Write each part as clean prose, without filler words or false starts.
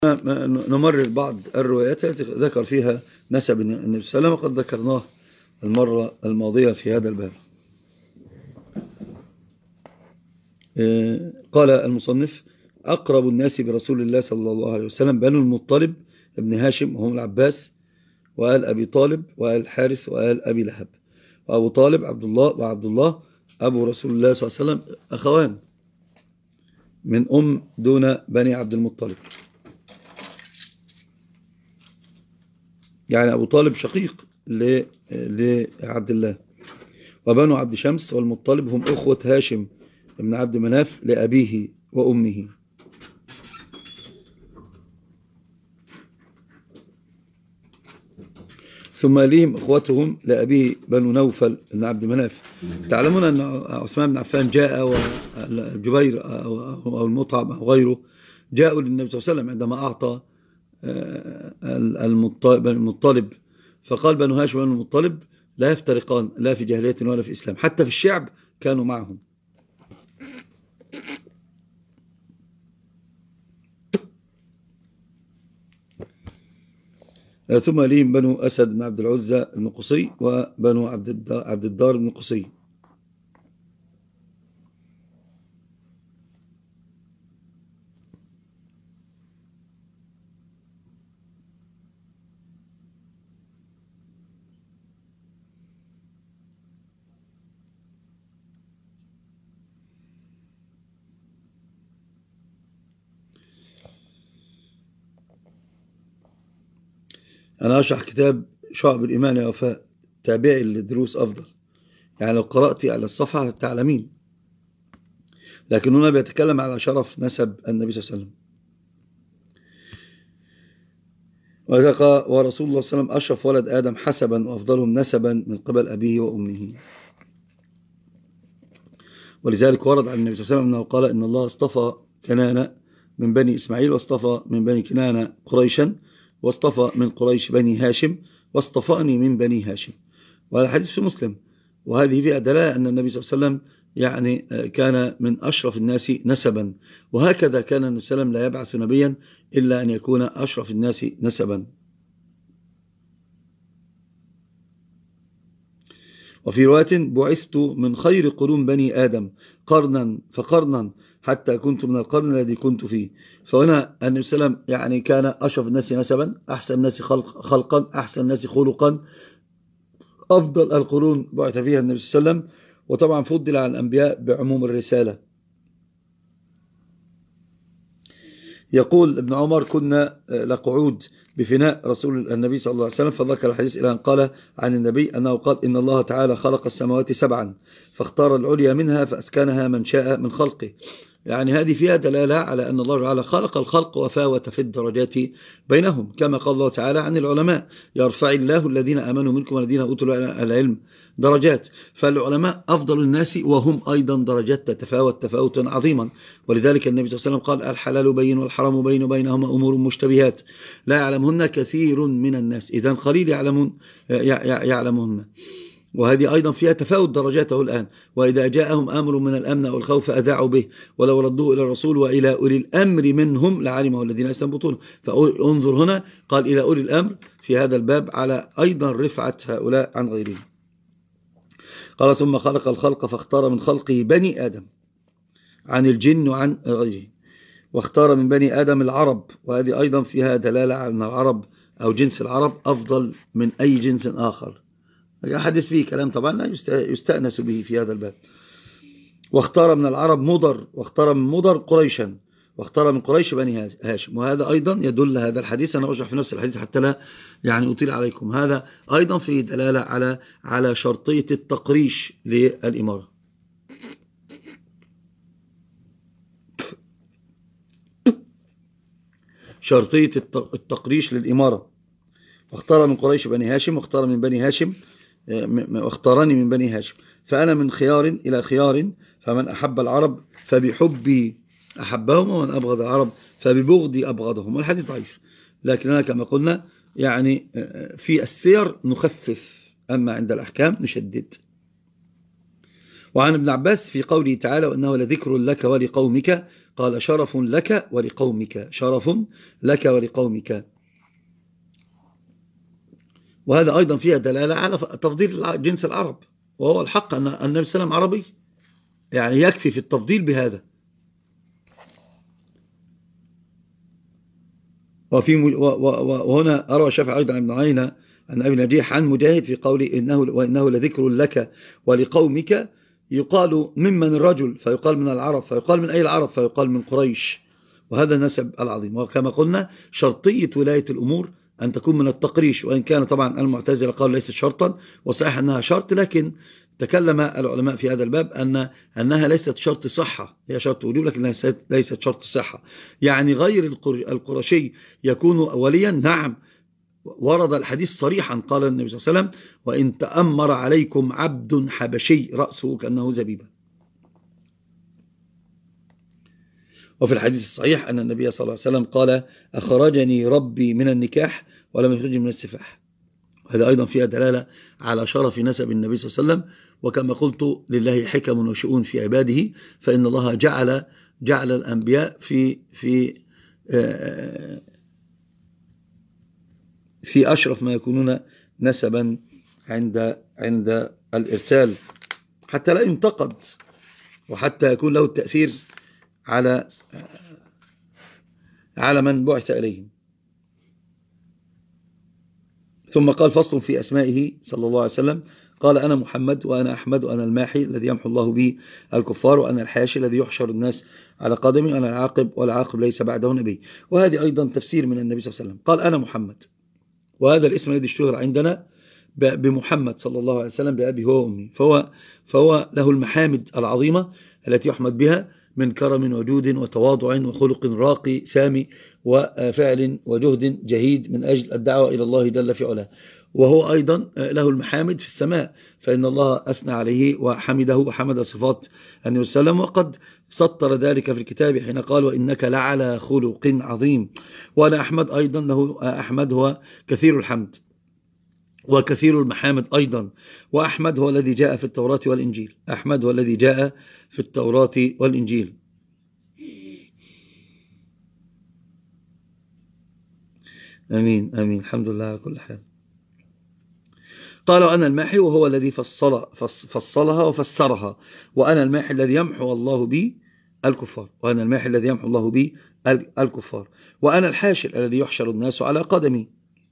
نمرر بعض الروايات التي ذكر فيها نسب النبي صلى الله عليه وسلم، وقد ذكرناه المرة الماضية في هذا الباب. قال المصنف: أقرب الناس برسول الله صلى الله عليه وسلم بنو المطلب ابن هاشم، وهم العباس وآل أبي طالب وآل الحارث وآل أبي لهب. وأبو طالب عبد الله، وعبد الله أبو رسول الله صلى الله عليه وسلم أخوان من أم دون بني عبد المطلب، يعني أبو طالب شقيق لعبد الله. وبنو عبد شمس والمطلب هم أخوة هاشم بن عبد مناف لأبيه وأمه. ثم ليهم أخوتهم لأبيه بنو نوفل بن عبد مناف. تعلمون أن عثمان بن عفان جاء، والجبير أو المطعم أو غيره جاءوا للنبي صلى الله عليه وسلم عندما أعطى المطلب، فقال بنو هاشم بن المطلب لا يفترقان لا في جاهلية ولا في إسلام، حتى في الشعب كانوا معهم. ثم ليهم بنو أسد بن عبد العزى بن قصي وبنو عبد الدار بن قصي. أنا أشرح كتاب شعب الإيمان يا وفاء، تابعي للدروس أفضل، يعني لو قرأت على الصفحة تعلمين، لكن هنا بيتكلم على شرف نسب النبي صلى الله عليه وسلم. وذلك ورسول الله صلى الله عليه وسلم أشرف ولد آدم حسبا وأفضلهم نسبا من قبل أبيه وأمه. ولذلك ورد عن النبي صلى الله عليه وسلم أنه قال: إن الله اصطفى كنانة من بني إسماعيل، واصطفى من بني كنانة قريشا، واصطفى من قريش بني هاشم، واصطفاني من بني هاشم. وهذا حديث في مسلم، وهذه فيها دلالة أن النبي صلى الله عليه وسلم يعني كان من أشرف الناس نسبا، وهكذا كان النبي صلى الله عليه وسلم لا يبعث نبيا إلا أن يكون أشرف الناس نسبا. وفي رواية: بعثت من خير قرون بني آدم قرنا فقرنا حتى كنت من القرن الذي كنت فيه. فهنا النبي صلى الله عليه وسلم يعني كان أشرف الناس نسبا، أحسن الناس خلقا، أحسن الناس خلقا، أفضل القرون بعث فيها النبي صلى الله عليه وسلم، وطبعا فضل على الأنبياء بعموم الرسالة. يقول ابن عمر: كنا لقعود بفناء رسول النبي صلى الله عليه وسلم، فذكر الحديث إلى أن قال عن النبي أنه قال: إن الله تعالى خلق السماوات سبعا فاختار العليا منها فأسكنها من شاء من خلقه. يعني هذه فيها دلالة على أن الله تعالى خلق الخلق وفاوت في الدرجات بينهم، كما قال الله تعالى عن العلماء: يرفع الله الذين آمنوا منكم والذين أوتوا العلم درجات. فالعلماء أفضل الناس، وهم أيضا درجات تتفاوت تفاوتا عظيما. ولذلك النبي صلى الله عليه وسلم قال: الحلال بين والحرام بين وبينهما أمور مشتبهات لا يعلمهن كثير من الناس، إذن قليل يعلمهن. وهذه أيضا فيها تفاوت درجاته الآن: وإذا جاءهم أمر من الأمن أو الخوف أذاعوا به ولو ردوه إلى الرسول وإلى أولي الأمر منهم لعلمه الذين يستنبطونه. فانظر هنا قال إلى أولي الأمر في هذا الباب على أيضا رفعة هؤلاء عن غيرهم. قال: ثم خلق الخلق فاختار من خلقه بني آدم عن الجن وعن غيره، واختار من بني آدم العرب، وهذه أيضا فيها دلالة على أن العرب أو جنس العرب أفضل من أي جنس آخر. حدث فيه كلام طبعا لا يستأنس به في هذا الباب. واختار من العرب مضر، واختار من مضر قريشا، واختار من قريش بني هاشم. وهذا أيضا يدل هذا الحديث، أنا أشرح في نفس الحديث حتى لا يعني أطيل عليكم، هذا أيضا فيه دلالة على شرطية التقريش للإمارة. شرطية التقريش للإمارة. واختار من قريش بني هاشم، واختار من بني هاشم، واختارني من بني هاشم، فأنا من خيار إلى خيار، فمن أحب العرب فبحبي أحبهم، ومن أبغض العرب فببغضي أبغضهم. والحديث ضعيف، لكننا كما قلنا يعني في السير نخفف، أما عند الأحكام نشدد. وعن ابن عباس في قوله تعالى: وإنه لذكر لك ولقومك قال شرف لك ولقومك، شرف لك ولقومك. وهذا أيضا فيها دلالة على تفضيل جنس العرب، وهو الحق أن النبي صلى الله عليه وسلم عربي، يعني يكفي في التفضيل بهذا. وهنا أروى الشافعي أيضا عن ابن عيينة عن أبي نجيح عن مجاهد في قوله وإنه لذكر لك ولقومك، يقال ممن الرجل فيقال من العرب، فيقال من أي العرب فيقال من قريش، وهذا النسب العظيم. وكما قلنا شرطية ولاية الأمور أن تكون من التقريش، وإن كان طبعا المعتزلة قالوا ليست شرطا، وصحيح أنها شرط، لكن تكلم العلماء في هذا الباب أنها ليست شرط صحة، هي شرط وجوب لكن ليست شرط صحة. يعني غير القرشي يكون وليا، نعم، ورد الحديث صريحا، قال النبي صلى الله عليه وسلم وإن تأمر عليكم عبد حبشي رأسه كأنه زبيبة. وفي الحديث الصحيح أن النبي صلى الله عليه وسلم قال أخرجني ربي من النكاح ولم يخرجني من السفاح. هذا أيضا فيها دلالة على شرف نسب النبي صلى الله عليه وسلم. وكما قلت لله حكم وشؤون في عباده، فإن الله جعل الأنبياء في أشرف ما يكونون نسبا عند الإرسال، حتى لا ينتقد، وحتى يكون له التأثير على من بعث إليهم. ثم قال فصل في أسمائه صلى الله عليه وسلم، قال أنا محمد وأنا أحمد وأنا الماحي الذي يمحو الله به الكفار، وأنا الحاشي الذي يحشر الناس على قدمي، وأنا العاقب والعاقب ليس بعده نبي. وهذه أيضا تفسير من النبي صلى الله عليه وسلم. قال أنا محمد، وهذا الاسم الذي اشتهر عندنا بمحمد صلى الله عليه وسلم بأبي هو وأمي، فهو له المحامد العظيمة التي يحمد بها من كرم وجود وتواضع وخلق راقي سامي وفعل وجهد جهيد من أجل الدعوة إلى الله جل في علاه. وهو أيضا له المحامد في السماء، فإن الله أثنى عليه وحمده وحمد صفات النبي صلى الله عليه وسلم، وقد سطر ذلك في الكتاب حين قال وإنك لعلى خلق عظيم. وأنا أحمد أيضا، له أحمد هو كثير الحمد وكثير المحامد أيضا. وأحمد هو الذي جاء في التوراة والإنجيل، أحمد هو الذي جاء في التوراة والإنجيل. أمين أمين، الحمد لله على كل حال. قالوا أنا الماحي، وهو الذي فصلها وفسرها. وأنا الماحي الذي يمحو الله به الكفار، وأنا الماحي الذي يمحو الله به الكفار. وأنا الحاشر الذي يحشر الناس على قدمي.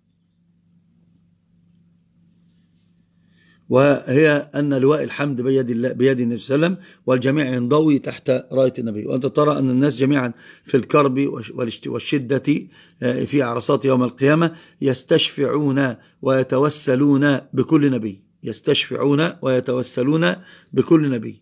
وهي أن لواء الحمد بيد النبي صلى الله عليه وسلم، والجميع ينضوي تحت راية النبي. وأنت ترى أن الناس جميعا في الكرب والشدة في عرصات يوم القيامة يستشفعون ويتوسلون بكل نبي، يستشفعون ويتوسلون بكل نبي.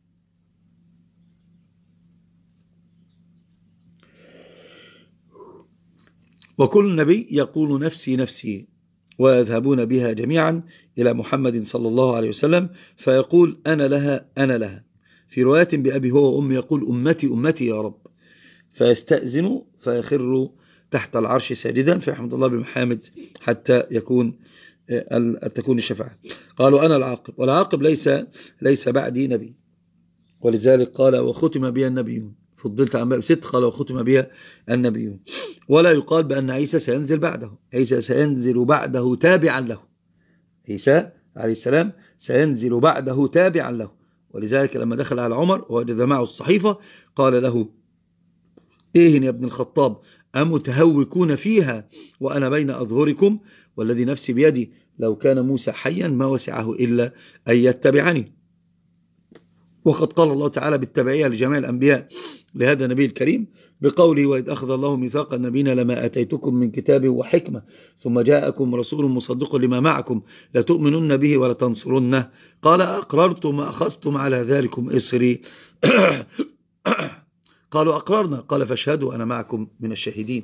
وكل نبي يقول نفسي نفسي، ويذهبون بها جميعا إلى محمد صلى الله عليه وسلم فيقول أنا لها أنا لها. في رواية بأبي هو وأمي يقول أمتي أمتي يا رب، فيستأذن فيخر تحت العرش ساجدا فيحمد الله بمحامد حتى تكون الشفاعة. قالوا أنا العاقب، والعاقب ليس بعدي نبي، ولذلك قال وختم بي النبيون، فضلت عن باب 6 قال وختم بها النبيون. ولا يقال بأن عيسى سينزل بعده، عيسى سينزل بعده تابعا له، عيسى عليه السلام سينزل بعده تابعا له. ولذلك لما دخل على عمر ووجد معه الصحيفة قال له إيه يا ابن الخطاب أمتهوكون فيها وأنا بين أظهركم، والذي نفسي بيدي لو كان موسى حيا ما وسعه إلا أن يتبعني. وقد قال الله تعالى بالتبعية لجميع الأنبياء لهذا النبي الكريم بقوله وإذ أخذ الله ميثاق النبيين لما أتيتكم من كتاب وحكمة ثم جاءكم رسول مصدق لما معكم لتؤمنن به ولتنصرنه قال أقررتم أخذتم على ذلكم إصري قالوا أقررنا قال فاشهدوا أنا معكم من الشاهدين.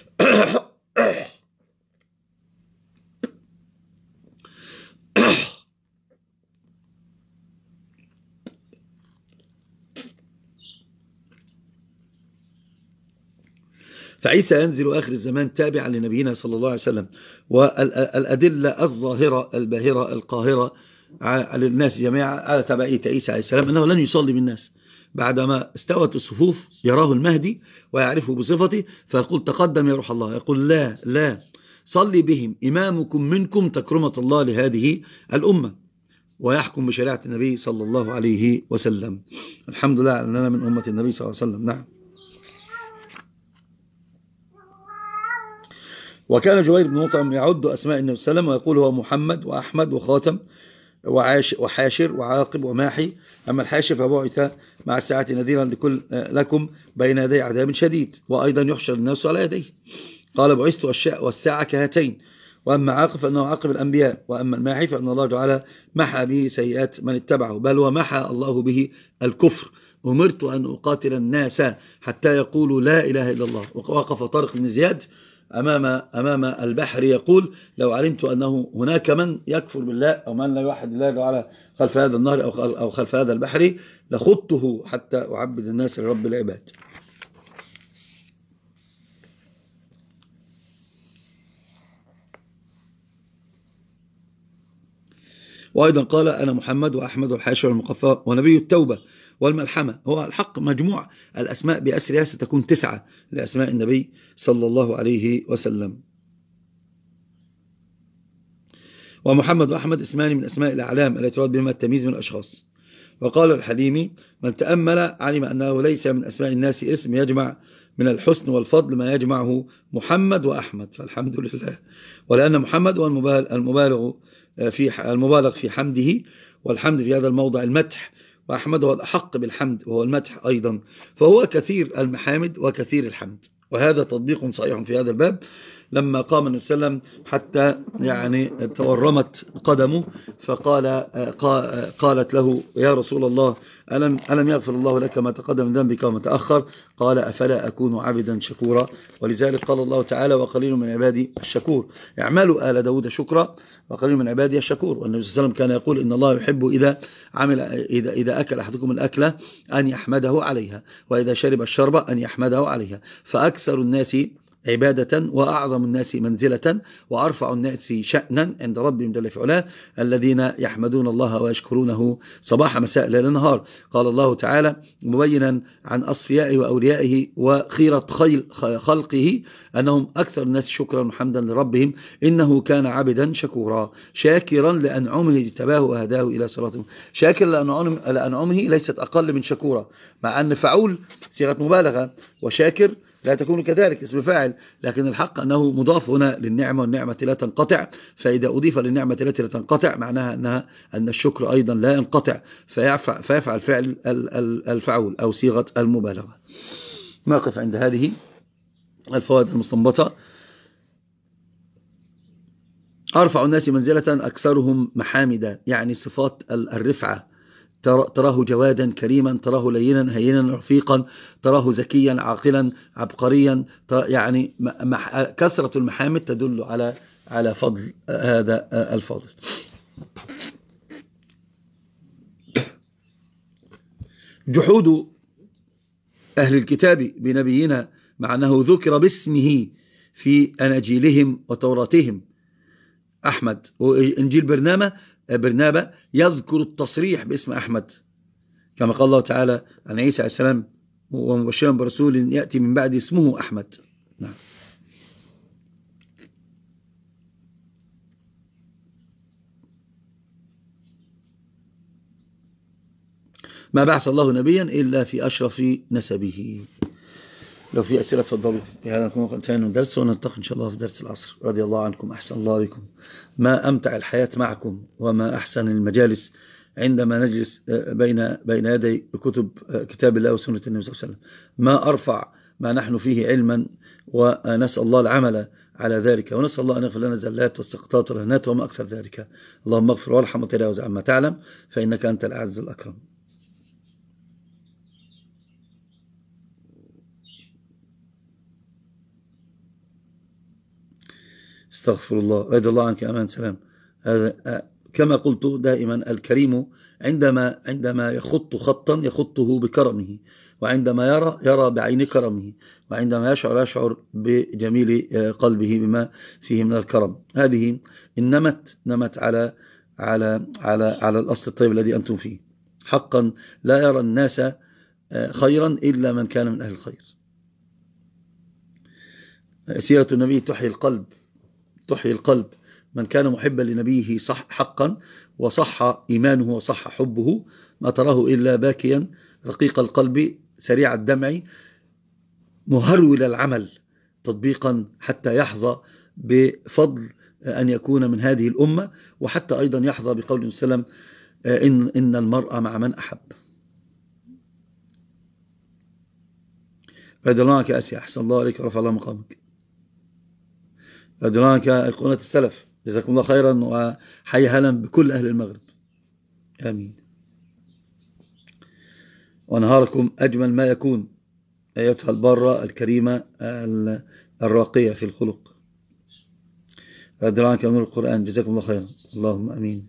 فعيسى ينزل آخر الزمان تابعا لنبينا صلى الله عليه وسلم. والأدلة الظاهرة الباهرة القاهرة على الناس جميعا على تبعية عيسى عليه السلام أنه لن يصلي بالناس، بعدما استوت الصفوف يراه المهدي ويعرفه بصفته، فيقول تقدم يا روح الله، يقول لا لا، صلي بهم، إمامكم منكم تكرمة الله لهذه الأمة، ويحكم بشريعة النبي صلى الله عليه وسلم. الحمد لله أننا من أمة النبي صلى الله عليه وسلم. نعم. وكان جبير بن مطعم يعد أسماء النبي صلى الله عليه وسلم ويقول هو محمد وأحمد وخاتم وحاشر وعاقب وماحي. أما الحاشر فبعث مع الساعة نذيرا لكم بين يدي عذاب شديد، وأيضا يحشر الناس على يديه. قال بعثت والساعة كهاتين. وأما عاقب فإنه عاقب الأنبياء، وأما الماحي فإن الله تعالى محى به سيئات من اتبعه، بل ومحى الله به الكفر. أمرت أن أقاتل الناس حتى يقولوا لا إله إلا الله. وقف طارق بن زياد أمام البحر يقول لو علمت أنه هناك من يكفر بالله أو من لا يوحد الله على خلف هذا النهر أو خلف هذا البحر لخضته حتى أعبد الناس لرب العباد. وأيضا قال أنا محمد وأحمد والحاشر والمقفى ونبي التوبة والملحمة. هو الحق مجموع الأسماء بأسرها ستكون 9 لأسماء النبي صلى الله عليه وسلم. ومحمد وأحمد اسمان من أسماء الأعلام التي يراد بهما التمييز من الأشخاص. وقال الحليمي من تأمل علم أنه ليس من أسماء الناس اسم يجمع من الحسن والفضل ما يجمعه محمد وأحمد، فالحمد لله. ولأن محمد هو المبالغ في حمده، والحمد في هذا الموضع المدح، وأحمد هو الأحق بالحمد وهو المدح أيضا، فهو كثير المحامد وكثير الحمد. وهذا تطبيق صحيح في هذا الباب. لما قام النبي صلى الله عليه وسلم حتى يعني تورمت قدمه قالت له يا رسول الله ألم يغفر الله لك ما تقدم من ذنبك وما تأخر؟ قال أفلا أكون عبدا شكورا. ولذلك قال الله تعالى وقليل من عبادي الشكور. اعملوا آل داود شكرا وقليل من عبادي الشكور. والنبي صلى الله عليه وسلم كان يقول إن الله يحب إذا أكل أحدكم الأكلة أن يحمده عليها، وإذا شرب الشربة أن يحمده عليها. فأكثر الناس عبادة وأعظم الناس منزلة وأرفع الناس شأنا عند ربهم جل في علاه الذين يحمدون الله ويشكرونه صباح مساء ليل نهار. قال الله تعالى مبينا عن أصفيائه وأوليائه وخيرة خلقه أنهم أكثر الناس شكرا وحمدا لربهم إنه كان عبدا شكورا شاكرا لأنعمه اجتباه وهداه إلى صراطه. شاكر لأنعمه ليست أقل من شكورا، مع أن فعول صيغة مبالغة وشاكر لا تكون كذلك اسم فاعل، لكن الحق أنه مضاف هنا للنعمة والنعمة لا تنقطع. فإذا أضيف للنعمة التي لا تنقطع معناها أن الشكر أيضا لا ينقطع، فيفعل فعل الفعول أو صيغة المبالغة. نقف عند هذه الفوائد المستنبطة. أرفع الناس منزلة أكثرهم محامدا، يعني صفات الرفعة. تراه جوادا كريما، تراه لينا هينا رفيقا، تراه ذكيا عاقلا عبقريا، يعني كثرة المحامد تدل على فضل هذا الفضل. جحود أهل الكتاب بنبينا مع أنه ذكر باسمه في أناجيلهم وتوراتهم أحمد، وإنجيل برنابا يذكر التصريح باسم أحمد كما قال الله تعالى عن عيسى عليه السلام ومبشرا برسول يأتي من بعد اسمه أحمد. نعم. ما بعث الله نبيا إلا في أشرف نسبه. لو في أسئلة تفضلوا. بهذا نكون انتهينا من الدرس، ونلتقي إن شاء الله في درس العصر. رضي الله عنكم، أحسن الله عليكم. ما أمتع الحياة معكم وما أحسن المجالس عندما نجلس بين يدي كتاب الله وسنة النبي صلى الله عليه وسلم. ما أرفع ما نحن فيه علما، ونسأل الله العمل على ذلك، ونسأل الله أن يغفر لنا الزلات والسقطات والرهنات وما أكثر ذلك. اللهم اغفر وارحم وتجاوز عما تعلم فإنك أنت الأعز الأكرم. استغفر الله. رضي الله عنك. أمان. سلام. هذا كما قلت دائما الكريم عندما يخط خطا يخطه بكرمه، وعندما يرى بعين كرمه، وعندما يشعر بجميل قلبه بما فيه من الكرم. هذه نمت على الأصل الطيب الذي أنتم فيه. حقا لا يرى الناس خيرا إلا من كان من أهل الخير. سيرة النبي تحيي القلب، تحيي القلب. من كان محبا لنبيه صح حقا وصح إيمانه وصح حبه ما تراه إلا باكيا رقيق القلب سريع الدمع مهرول العمل تطبيقا حتى يحظى بفضل أن يكون من هذه الأمة، وحتى أيضا يحظى بقول وسلم إن المرء مع من أحب. رضي الله عنك يا أسيا، أحسن الله عليك ورفع الله مقامك. رضي الله عنك أيقونة السلف، جزاكم الله خيرا وحي هلا بكل أهل المغرب، آمين. ونهاركم أجمل ما يكون أيتها البارة الكريمة الراقية في الخلق. رضي الله عنك يا نور القرآن، جزاكم الله خيرا، اللهم أمين.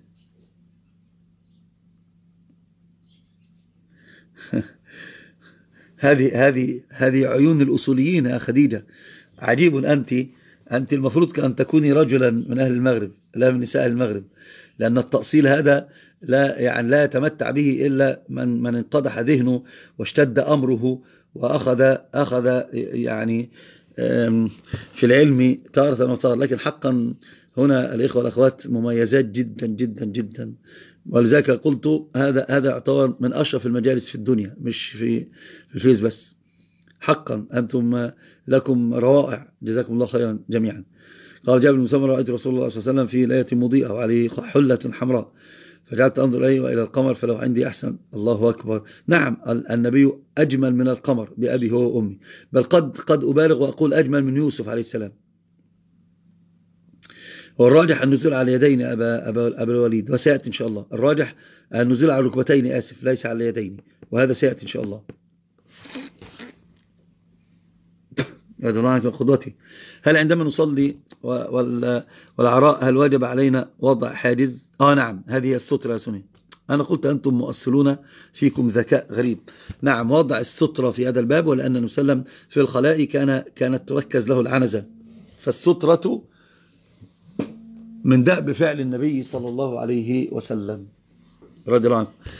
هذه عيون الأصوليين يا خديجة. عجيب أنت المفروض كأن تكوني رجلا من أهل المغرب لا من نساء المغرب، لأن التأصيل هذا لا يتمتع به إلا من انقضح ذهنه واشتد أمره وأخذ يعني في العلم تارة وتارة. لكن حقا هنا الإخوة والأخوات مميزات جدا جدا جدا، ولذلك قلت هذا يعتبر من أشرف المجالس في الدنيا، مش في الفيس بس. حقا أنتم لكم روائع، جزاكم الله خيرا جميعا. قال جابر بن سمرة: رأيت رسول الله صلى الله عليه وسلم في ليلة مضيئة وعليه حلة حمراء فجعلت أنظر إليه وإلى القمر فلو عندي أحسن. الله أكبر. نعم، النبي أجمل من القمر بأبي هو وأمي، بل قد أبالغ وأقول أجمل من يوسف عليه السلام. والراجح النزول على اليدين أبا الوليد، وسيأتي إن شاء الله. الراجح النزول على الركبتين، آسف، ليس على اليدين، وهذا سيأتي إن شاء الله. يا دونك قدوتي. هل عندما نصلي والعراء هل واجب علينا وضع حاجز؟ نعم، هذه السترة يا سني. أنا قلت أنتم مؤصلون فيكم ذكاء غريب. نعم، وضع السترة في هذا الباب، ولأن النبي صلى الله عليه وسلم في الخلاء كانت تركز له العنزة، فالسترة من دأب فعل النبي صلى الله عليه وسلم رضي الله عنه.